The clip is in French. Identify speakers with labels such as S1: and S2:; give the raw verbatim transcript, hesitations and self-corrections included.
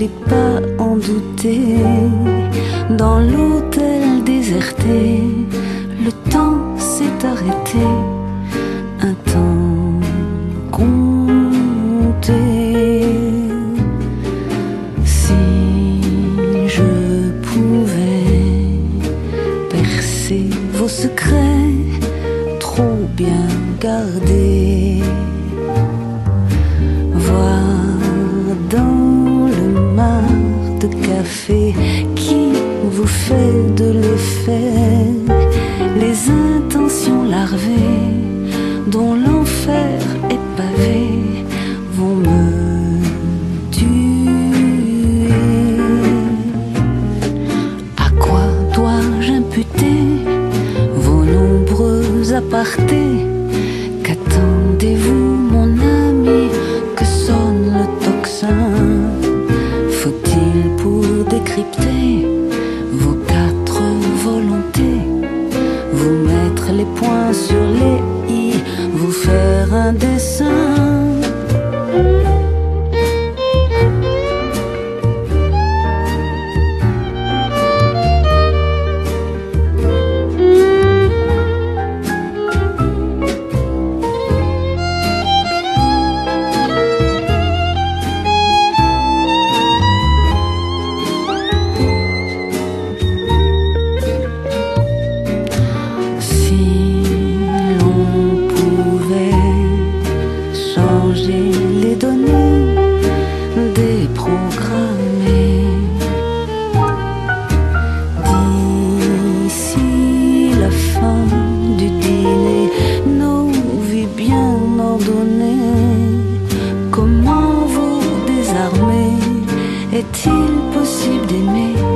S1: fallait pas en douter. Dans l'hôtel déserté, le temps s'est arrêté, un temps compté. Si je pouvais percer vos secrets trop bien gardés, voir dans le mar de café qui vous fait de l'effet, les intentions larvées dont l'enfer est pavé vont me tuer. À quoi dois-je imputer vos nombreux apartés? Qu'attendez-vous, mon ami, que sonne le tocsin? Faut-il pour décrypter vos quatre volontés vous mettre les points sur les i, vous faire un dessin? Les données déprogrammées d'ici la fin du dîner, nos vies bien ordonnées, comment vous désarmer? Est-il possible d'aimer